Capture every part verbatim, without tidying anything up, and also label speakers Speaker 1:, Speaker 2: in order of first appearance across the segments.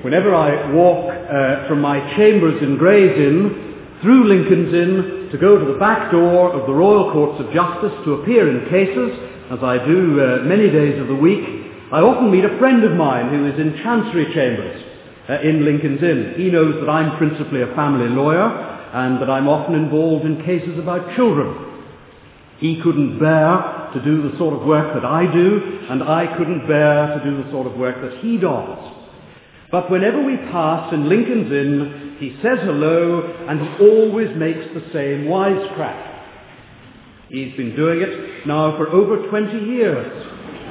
Speaker 1: Whenever I walk uh, from my chambers in Gray's Inn through Lincoln's Inn to go to the back door of the Royal Courts of Justice to appear in cases, as I do uh, many days of the week, I often meet a friend of mine who is in Chancery Chambers uh, in Lincoln's Inn. He knows that I'm principally a family lawyer and that I'm often involved in cases about children. He couldn't bear to do the sort of work that I do, and I couldn't bear to do the sort of work that he does. But whenever we pass in Lincoln's Inn, he says hello, and he always makes the same wisecrack. He's been doing it now for over twenty years.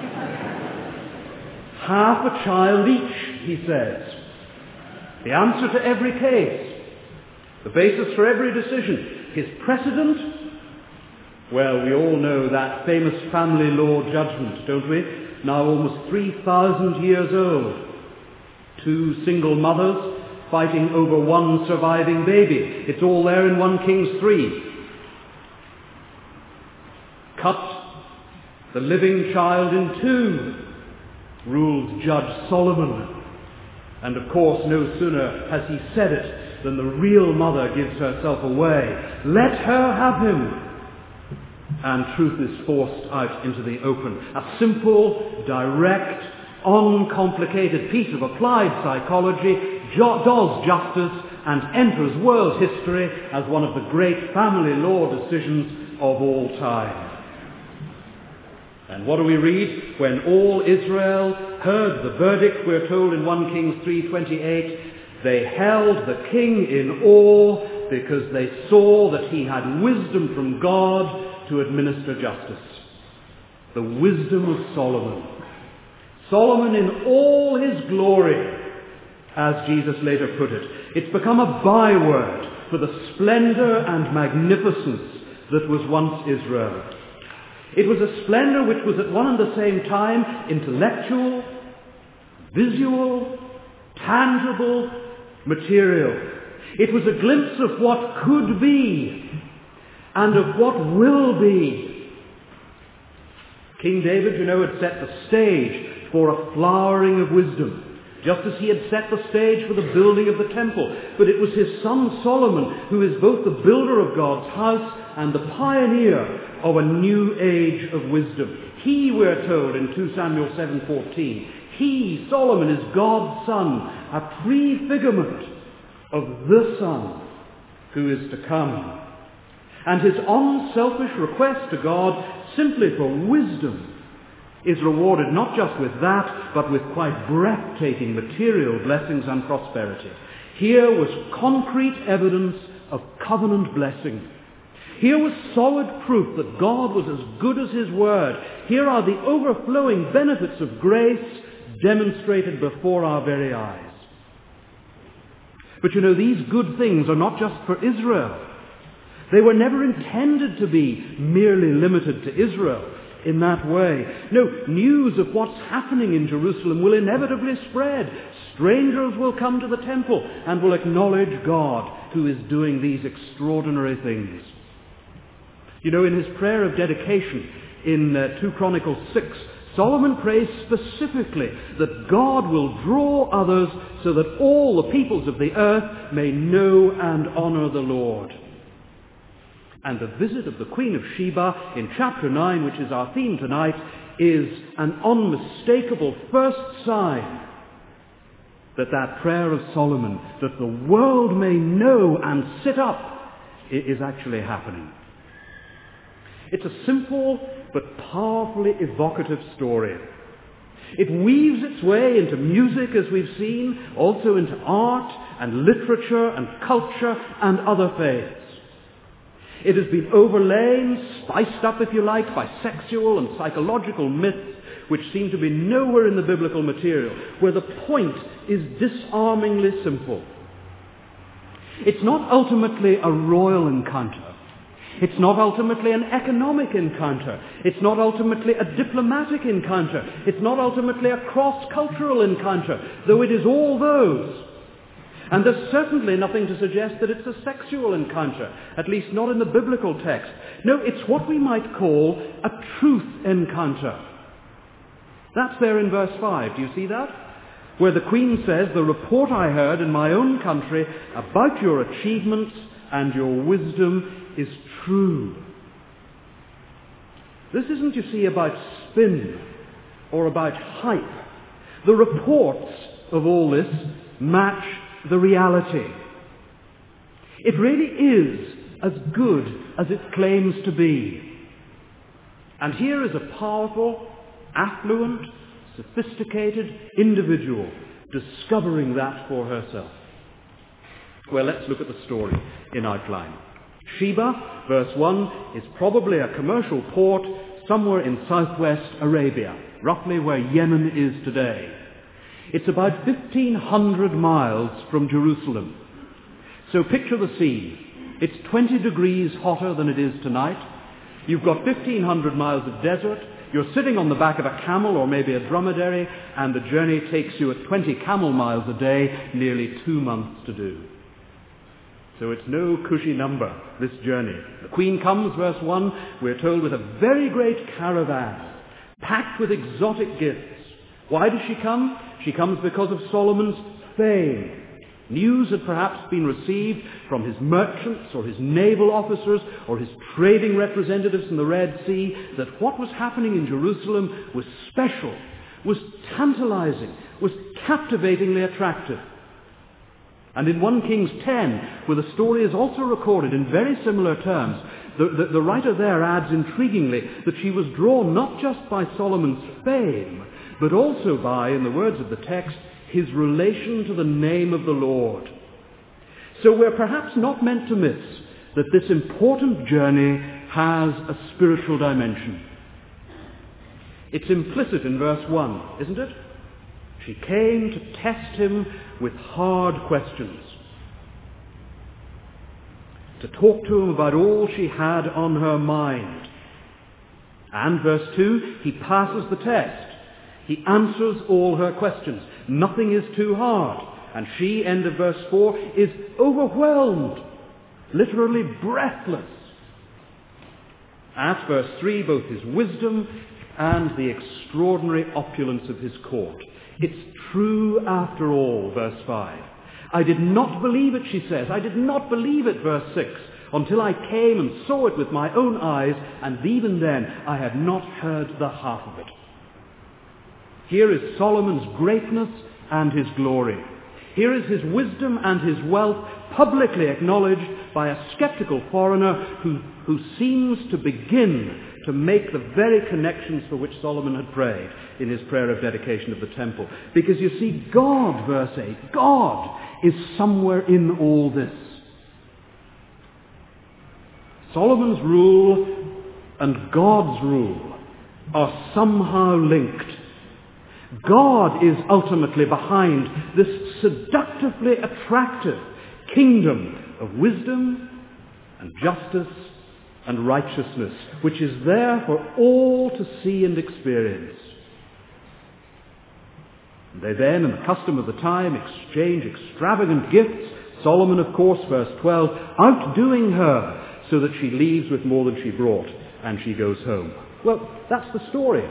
Speaker 1: Half a child each, he says. The answer to every case. The basis for every decision. His precedent? Well, we all know that famous family law judgment, don't we? Now almost three thousand years old. Two single mothers fighting over one surviving baby. It's all there in First Kings three. Cut the living child in two, ruled Judge Solomon. And of course, no sooner has he said it than the real mother gives herself away. Let her have him. And truth is forced out into the open. A simple, direct, uncomplicated piece of applied psychology jo- does justice and enters world history as one of the great family law decisions of all time. And what do we read? When all Israel heard the verdict, we're told in First Kings three twenty-eight, they held the king in awe because they saw that he had wisdom from God to administer justice. The wisdom of Solomon. Solomon in all his glory, as Jesus later put it. It's become a byword for the splendor and magnificence that was once Israel. It was a splendor which was at one and the same time intellectual, visual, tangible, material. It was a glimpse of what could be and of what will be. King David, you know, had set the stage for a flowering of wisdom, just as he had set the stage for the building of the temple. But it was his son Solomon who is both the builder of God's house and the pioneer of a new age of wisdom. He, we're told in Second Samuel seven fourteen, he, Solomon, is God's son, a prefigurement of the Son who is to come. And his unselfish request to God simply for wisdom is rewarded not just with that, but with quite breathtaking material blessings and prosperity. Here was concrete evidence of covenant blessing. Here was solid proof that God was as good as his word. Here are the overflowing benefits of grace demonstrated before our very eyes. But you know, these good things are not just for Israel. They were never intended to be merely limited to Israel in that way. No, news of what's happening in Jerusalem will inevitably spread. Strangers will come to the temple and will acknowledge God who is doing these extraordinary things. You know, in his prayer of dedication in uh, Second Chronicles six, Solomon prays specifically that God will draw others so that all the peoples of the earth may know and honor the Lord. And the visit of the Queen of Sheba in chapter nine, which is our theme tonight, is an unmistakable first sign that that prayer of Solomon, that the world may know and sit up, is actually happening. It's a simple but powerfully evocative story. It weaves its way into music, as we've seen, also into art and literature and culture and other faiths. It has been overlain, spiced up, if you like, by sexual and psychological myths which seem to be nowhere in the biblical material, where the point is disarmingly simple. It's not ultimately a royal encounter. It's not ultimately an economic encounter. It's not ultimately a diplomatic encounter. It's not ultimately a cross-cultural encounter, though it is all those. And there's certainly nothing to suggest that it's a sexual encounter, at least not in the biblical text. No, it's what we might call a truth encounter. That's there in verse five. Do you see that? where the Queen says, "The report I heard in my own country about your achievements and your wisdom is true." This isn't, you see, about spin or about hype. The reports of all this match the reality. It really is as good as it claims to be. And here is a powerful, affluent, sophisticated individual discovering that for herself. Well, let's look at the story in outline. Sheba, verse one, is probably a commercial port somewhere in southwest Arabia, roughly where Yemen is today. It's about fifteen hundred miles from Jerusalem. So picture the scene. It's twenty degrees hotter than it is tonight. You've got fifteen hundred miles of desert. You're sitting on the back of a camel or maybe a dromedary, and the journey takes you at twenty camel miles a day, nearly two months to do. So it's no cushy number, this journey. The Queen comes, verse one, we're told, with a very great caravan, packed with exotic gifts. Why does she come? She comes because of Solomon's fame. News had perhaps been received from his merchants or his naval officers or his trading representatives in the Red Sea that what was happening in Jerusalem was special, was tantalizing, was captivatingly attractive. And in First Kings ten, where the story is also recorded in very similar terms, the, the, the writer there adds intriguingly that she was drawn not just by Solomon's fame, but also by, in the words of the text, his relation to the name of the Lord. So we're perhaps not meant to miss that this important journey has a spiritual dimension. It's implicit in verse one, isn't it? She came to test him with hard questions, to talk to him about all she had on her mind. And verse two, he passes the test. He answers all her questions. Nothing is too hard. And she, end of verse four, is overwhelmed, literally breathless. At verse three, both his wisdom and the extraordinary opulence of his court. It's true after all, verse five. I did not believe it, she says. I did not believe it, verse six, until I came and saw it with my own eyes, and even then I had not heard the half of it. Here is Solomon's greatness and his glory. Here is his wisdom and his wealth publicly acknowledged by a skeptical foreigner who, who seems to begin to make the very connections for which Solomon had prayed in his prayer of dedication of the temple. Because you see, God, verse eight, God is somewhere in all this. Solomon's rule and God's rule are somehow linked. God is ultimately behind this seductively attractive kingdom of wisdom and justice and righteousness, which is there for all to see and experience. They then, in the custom of the time, exchange extravagant gifts. Solomon, of course, verse twelve, outdoing her so that she leaves with more than she brought, and she goes home. Well, that's the story.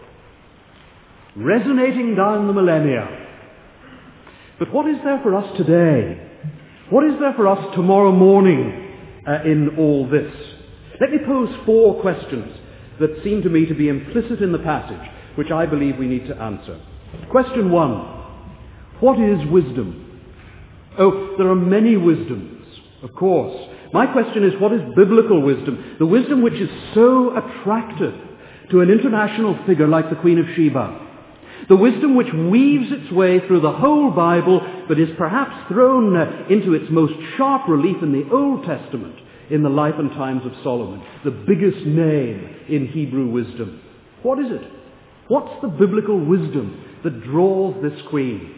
Speaker 1: Resonating down the millennia. But what is there for us today? What is there for us tomorrow morning uh, in all this? Let me pose four questions that seem to me to be implicit in the passage, which I believe we need to answer. Question one, what is wisdom? Oh, there are many wisdoms, of course. My question is, what is biblical wisdom? The wisdom which is so attractive to an international figure like the Queen of Sheba. The wisdom which weaves its way through the whole Bible, but is perhaps thrown uh, into its most sharp relief in the Old Testament, in the life and times of Solomon, the biggest name in Hebrew wisdom. What is it? What's the biblical wisdom that draws this queen?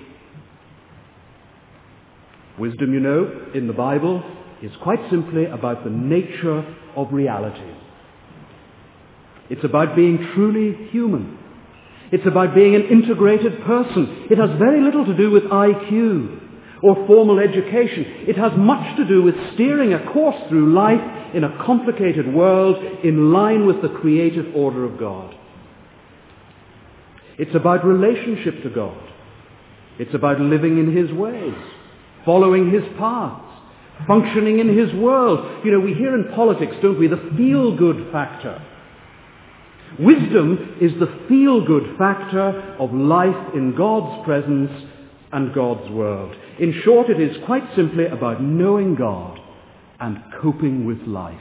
Speaker 1: Wisdom, you know, in the Bible is quite simply about the nature of reality. It's about being truly human. It's about being an integrated person. It has very little to do with I Q or formal education. It has much to do with steering a course through life in a complicated world in line with the creative order of God. It's about relationship to God. It's about living in his ways, following his paths, functioning in his world. You know, we hear in politics, don't we, the feel-good factor. Wisdom is the feel-good factor of life in God's presence and God's world. In short, it is quite simply about knowing God and coping with life.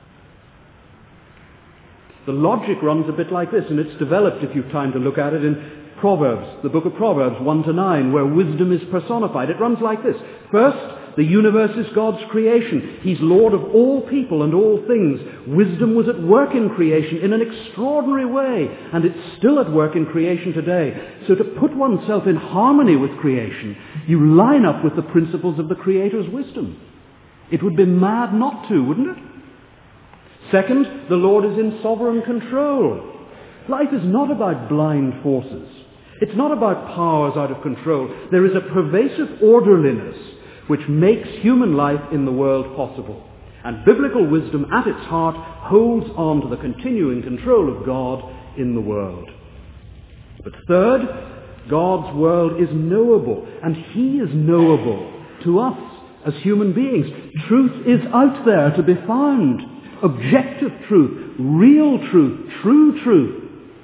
Speaker 1: The logic runs a bit like this, and it's developed, if you've time to look at it, in Proverbs, the book of Proverbs one to nine, where wisdom is personified. It runs like this. First, the universe is God's creation. He's Lord of all people and all things. Wisdom was at work in creation in an extraordinary way, and it's still at work in creation today. So to put oneself in harmony with creation, you line up with the principles of the Creator's wisdom. It would be mad not to, wouldn't it? Second, the Lord is in sovereign control. Life is not about blind forces. It's not about powers out of control. There is a pervasive orderliness which makes human life in the world possible. And biblical wisdom at its heart holds on to the continuing control of God in the world. But third, God's world is knowable, and he is knowable to us as human beings. Truth is out there to be found. Objective truth, real truth, true truth.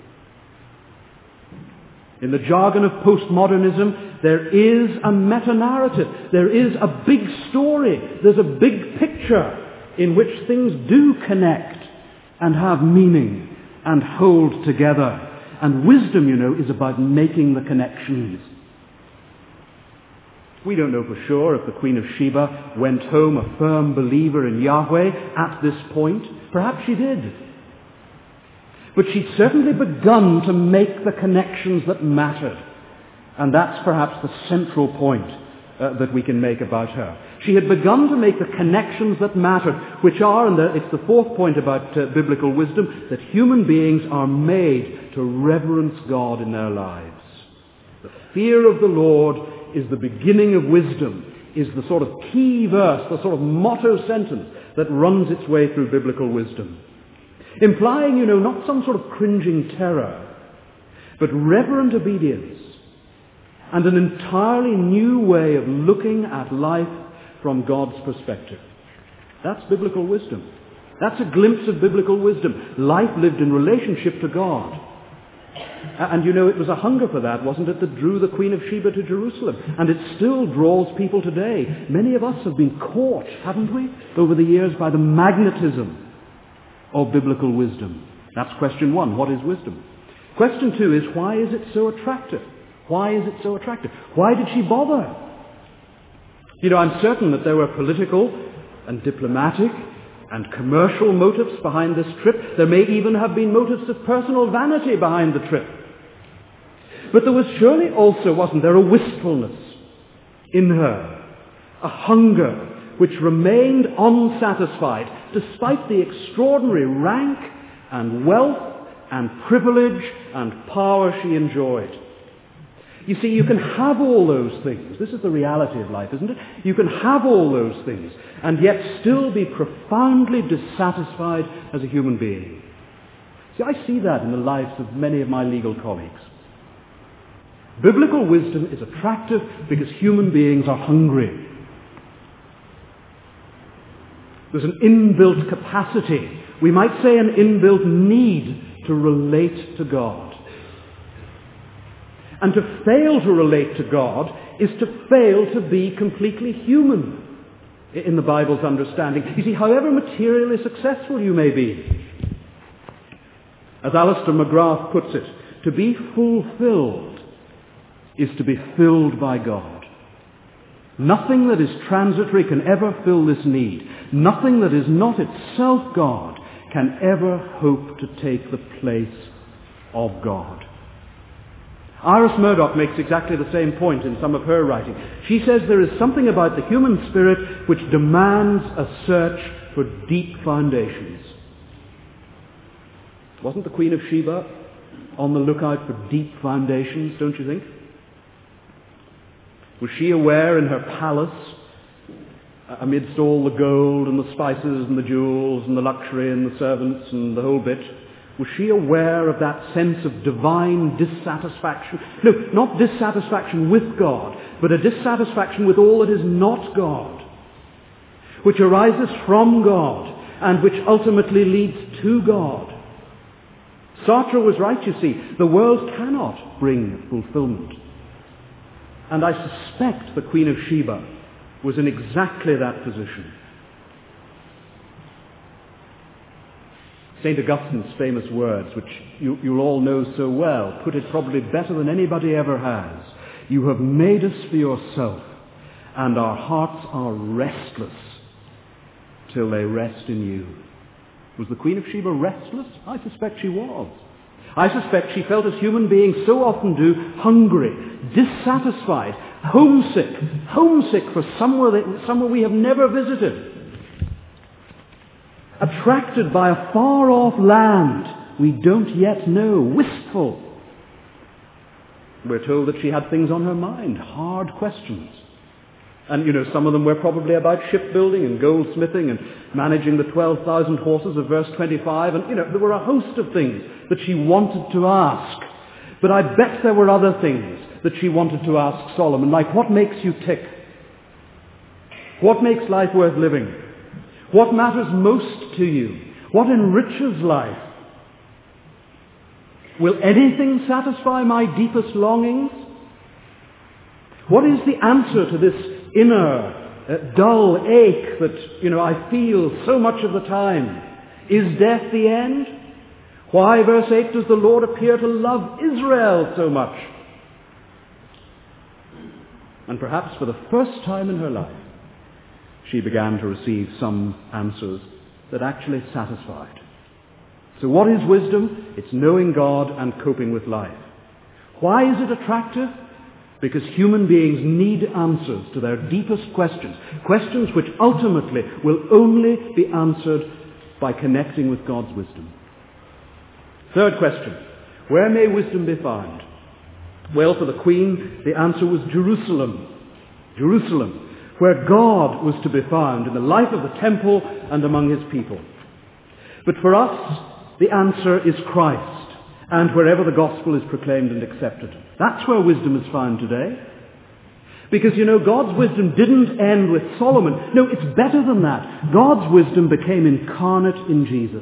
Speaker 1: In the jargon of postmodernism, there is a meta-narrative. There is a big story. There's a big picture in which things do connect and have meaning and hold together. And wisdom, you know, is about making the connections. We don't know for sure if the Queen of Sheba went home a firm believer in Yahweh at this point. Perhaps she did. But she'd certainly begun to make the connections that mattered. And that's perhaps the central point uh, that we can make about her. She had begun to make the connections that mattered, which are, and it's the fourth point about uh, biblical wisdom, that human beings are made to reverence God in their lives. The fear of the Lord is the beginning of wisdom, is the sort of key verse, the sort of motto sentence that runs its way through biblical wisdom. Implying, you know, not some sort of cringing terror, but reverent obedience and an entirely new way of looking at life from God's perspective. That's biblical wisdom. That's a glimpse of biblical wisdom. Life lived in relationship to God. And you know, it was a hunger for that, wasn't it, that drew the Queen of Sheba to Jerusalem? And it still draws people today. Many of us have been caught, haven't we, over the years by the magnetism of biblical wisdom. That's question one. What is wisdom? Question two is, why is it so attractive? Why is it so attractive? Why did she bother? You know, I'm certain that there were political and diplomatic and commercial motives behind this trip. There may even have been motives of personal vanity behind the trip. But there was surely also, wasn't there, a wistfulness in her, a hunger which remained unsatisfied despite the extraordinary rank and wealth and privilege and power she enjoyed. You see, you can have all those things. This is the reality of life, isn't it? You can have all those things and yet still be profoundly dissatisfied as a human being. See, I see that in the lives of many of my legal colleagues. Biblical wisdom is attractive because human beings are hungry. There's an inbuilt capacity, we might say an inbuilt need to relate to God. And to fail to relate to God is to fail to be completely human in the Bible's understanding. You see, however materially successful you may be, as Alistair McGrath puts it, to be fulfilled is to be filled by God. Nothing that is transitory can ever fill this need. Nothing that is not itself God can ever hope to take the place of God. Iris Murdoch makes exactly the same point in some of her writing. She says there is something about the human spirit which demands a search for deep foundations. Wasn't the Queen of Sheba on the lookout for deep foundations, don't you think? Was she aware in her palace, amidst all the gold and the spices and the jewels and the luxury and the servants and the whole bit, Was she aware of that sense of divine dissatisfaction? No, not dissatisfaction with God, but a dissatisfaction with all that is not God, which arises from God and which ultimately leads to God. Sartre was right, you see. The world cannot bring fulfillment. And I suspect the Queen of Sheba was in exactly that position. Saint Augustine's famous words, which you, you'll all know so well, put it probably better than anybody ever has. You have made us for yourself, and our hearts are restless till they rest in you. Was the Queen of Sheba restless? I suspect she was. I suspect she felt, as human beings so often do, hungry, dissatisfied, homesick, homesick for somewhere, that, somewhere we have never visited. Attracted by a far-off land we don't yet know, wistful. We're told that she had things on her mind, hard questions. And, you know, some of them were probably about shipbuilding and goldsmithing and managing the twelve thousand horses of verse twenty-five. And, you know, there were a host of things that she wanted to ask. But I bet there were other things that she wanted to ask Solomon, like, what makes you tick? What makes life worth living? What matters most to you? What enriches life? Will anything satisfy my deepest longings? What is the answer to this inner uh, dull ache that, you know, I feel so much of the time? Is death the end? Why, verse eight, does the Lord appear to love Israel so much? And perhaps for the first time in her life, she began to receive some answers that actually satisfied. So what is wisdom? It's knowing God and coping with life. Why is it attractive? Because human beings need answers to their deepest questions, questions which ultimately will only be answered by connecting with God's wisdom. Third question, where may wisdom be found? Well, for the Queen, the answer was Jerusalem. Jerusalem, where God was to be found in the life of the temple and among his people. But for us, the answer is Christ, and wherever the gospel is proclaimed and accepted. That's where wisdom is found today. Because, you know, God's wisdom didn't end with Solomon. No, it's better than that. God's wisdom became incarnate in Jesus.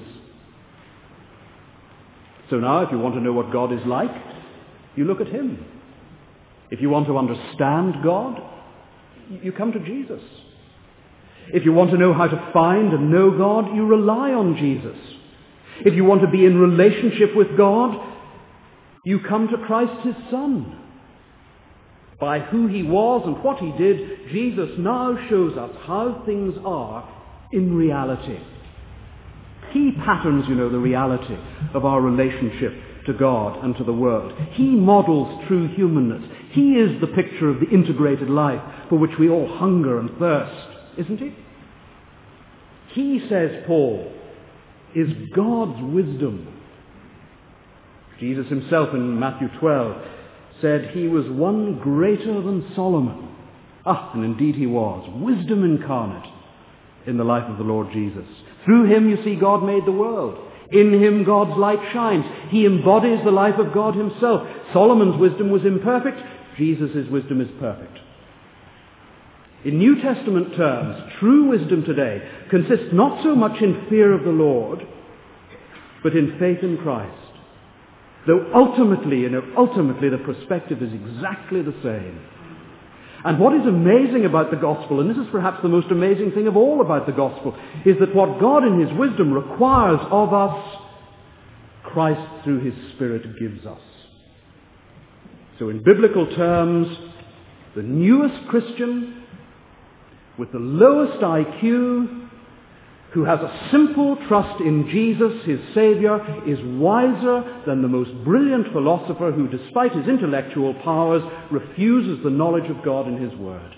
Speaker 1: So now, if you want to know what God is like, you look at him. If you want to understand God, you come to Jesus. If you want to know how to find and know God, you rely on Jesus. If you want to be in relationship with God, you come to Christ his Son. By who he was and what he did, Jesus now shows us how things are in reality. He patterns, you know, the reality of our relationship to God and to the world. He models true humanness. He is the picture of the integrated life for which we all hunger and thirst, isn't he? He, says Paul, is God's wisdom. Jesus himself in Matthew twelve said he was one greater than Solomon. Ah, and indeed he was. Wisdom incarnate in the life of the Lord Jesus. Through him, you see, God made the world. In him, God's light shines. He embodies the life of God himself. Solomon's wisdom was imperfect. Jesus' wisdom is perfect. In New Testament terms, true wisdom today consists not so much in fear of the Lord, but in faith in Christ. Though ultimately, you know, ultimately the perspective is exactly the same. And what is amazing about the gospel, and this is perhaps the most amazing thing of all about the gospel, is that what God in his wisdom requires of us, Christ through his Spirit gives us. So in biblical terms, the newest Christian with the lowest I Q, who has a simple trust in Jesus, his Saviour, is wiser than the most brilliant philosopher who, despite his intellectual powers, refuses the knowledge of God in his Word.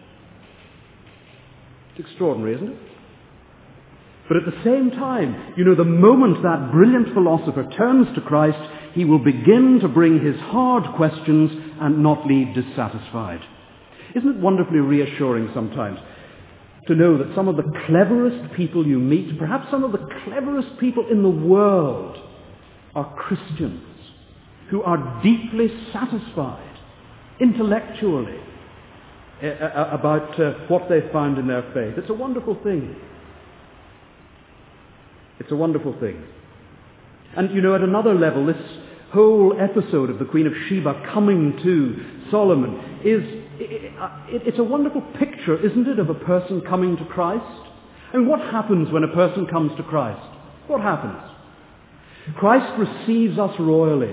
Speaker 1: It's extraordinary, isn't it? But at the same time, you know, the moment that brilliant philosopher turns to Christ, he will begin to bring his hard questions and not leave dissatisfied. Isn't it wonderfully reassuring sometimes to know that some of the cleverest people you meet, perhaps some of the cleverest people in the world, are Christians who are deeply satisfied intellectually uh, about uh, what they found in their faith. It's a wonderful thing. It's a wonderful thing. And you know, at another level, this whole episode of the Queen of Sheba coming to Solomon is, it, it, it's a wonderful picture, isn't it, of a person coming to Christ? I mean, what happens when a person comes to Christ? What happens? Christ receives us royally.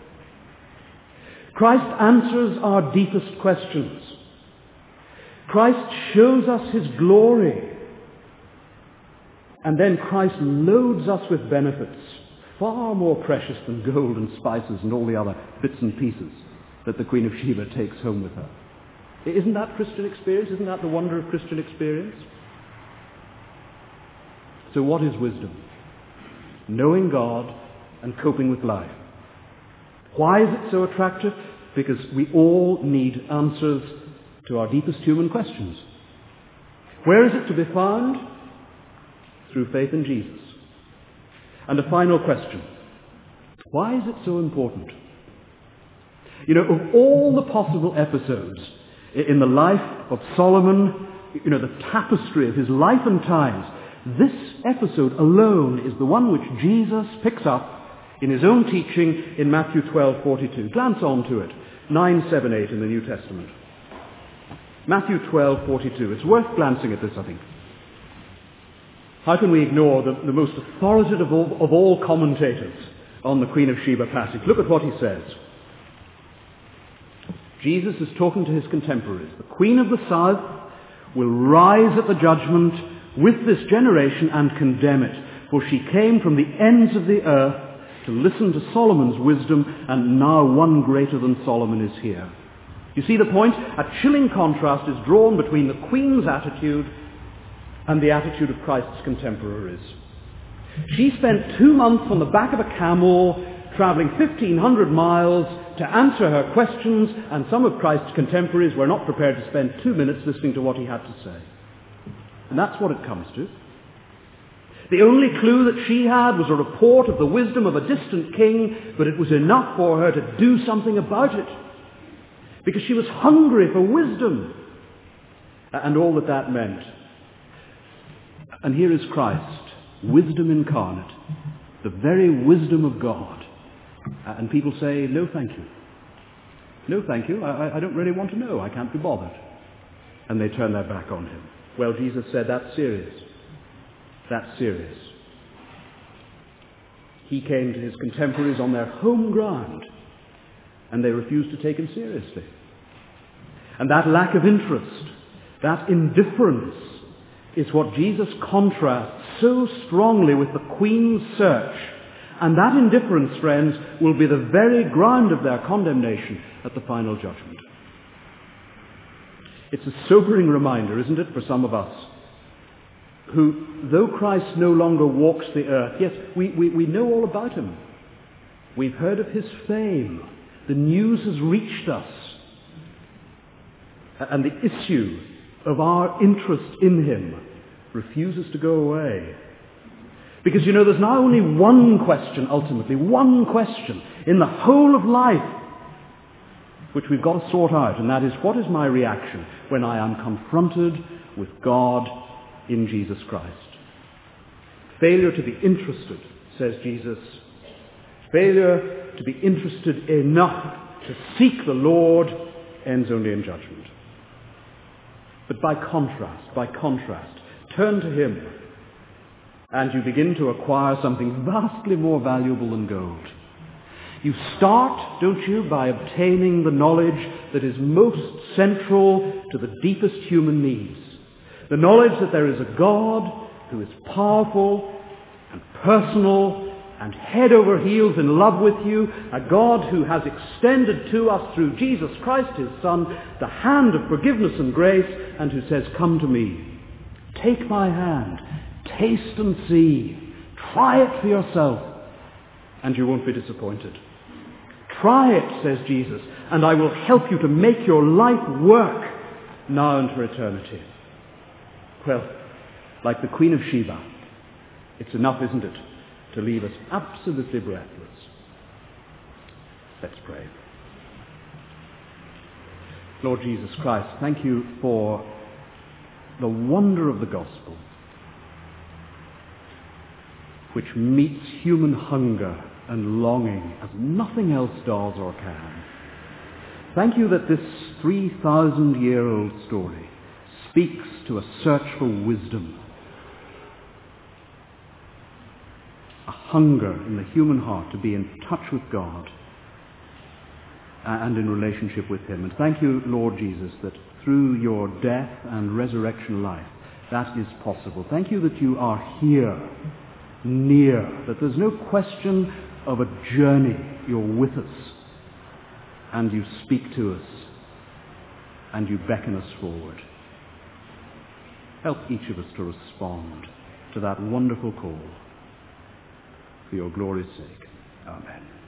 Speaker 1: Christ answers our deepest questions. Christ shows us his glory. And then Christ loads us with benefits far more precious than gold and spices and all the other bits and pieces that the Queen of Sheba takes home with her. Isn't that Christian experience? Isn't that the wonder of Christian experience? So what is wisdom? Knowing God and coping with life. Why is it so attractive? Because we all need answers to our deepest human questions. Where is it to be found? Through faith in Jesus. And a final question. Why is it so important? You know, of all the possible episodes in the life of Solomon, you know, the tapestry of his life and times, this episode alone is the one which Jesus picks up in his own teaching in Matthew twelve forty-two. Glance on to it. nine, seven, eight in the New Testament. Matthew twelve forty-two. It's worth glancing at this, I think. How can we ignore the, the most authoritative of all, of all commentators on the Queen of Sheba passage? Look at what he says. Jesus is talking to his contemporaries. The Queen of the South will rise at the judgment with this generation and condemn it, for she came from the ends of the earth to listen to Solomon's wisdom, and now one greater than Solomon is here. You see the point? A chilling contrast is drawn between the Queen's attitude and the attitude of Christ's contemporaries. She spent two months on the back of a camel, travelling fifteen hundred miles to answer her questions, and some of Christ's contemporaries were not prepared to spend two minutes listening to what he had to say. And that's what it comes to. The only clue that she had was a report of the wisdom of a distant king, but it was enough for her to do something about it, because she was hungry for wisdom, and all that that meant. And here is Christ, wisdom incarnate, the very wisdom of God. And people say, no thank you. No thank you, I, I don't really want to know, I can't be bothered. And they turn their back on him. Well, Jesus said, that's serious. That's serious. He came to his contemporaries on their home ground, and they refused to take him seriously. And that lack of interest, that indifference, is what Jesus contrasts so strongly with the Queen's search. And that indifference, friends, will be the very ground of their condemnation at the final judgment. It's a sobering reminder, isn't it, for some of us, who, though Christ no longer walks the earth, yes, we, we, we know all about him. We've heard of his fame. The news has reached us. And the issue of our interest in him refuses to go away. Because, you know, there's now only one question, ultimately, one question in the whole of life which we've got to sort out, and that is, what is my reaction when I am confronted with God in Jesus Christ? Failure to be interested, says Jesus. Failure to be interested enough to seek the Lord ends only in judgment. But by contrast, by contrast, turn to him, and you begin to acquire something vastly more valuable than gold. You start, don't you, by obtaining the knowledge that is most central to the deepest human needs. The knowledge that there is a God who is powerful and personal and head over heels in love with you, a God who has extended to us through Jesus Christ, his Son, the hand of forgiveness and grace, and who says, come to me. Take my hand. Taste and see. Try it for yourself, and you won't be disappointed. Try it, says Jesus, and I will help you to make your life work now and for eternity. Well, like the Queen of Sheba, it's enough, isn't it, to leave us absolutely breathless. Let's pray. Lord Jesus Christ, thank you for the wonder of the gospel, which meets human hunger and longing as nothing else does or can. Thank you that this three thousand year old story speaks to a search for wisdom, a hunger in the human heart to be in touch with God and in relationship with him. And thank you, Lord Jesus, that through your death and resurrection life, that is possible. Thank you that you are here, near, that there's no question of a journey. You're with us, and you speak to us, and you beckon us forward. Help each of us to respond to that wonderful call. For your glory's sake. Amen.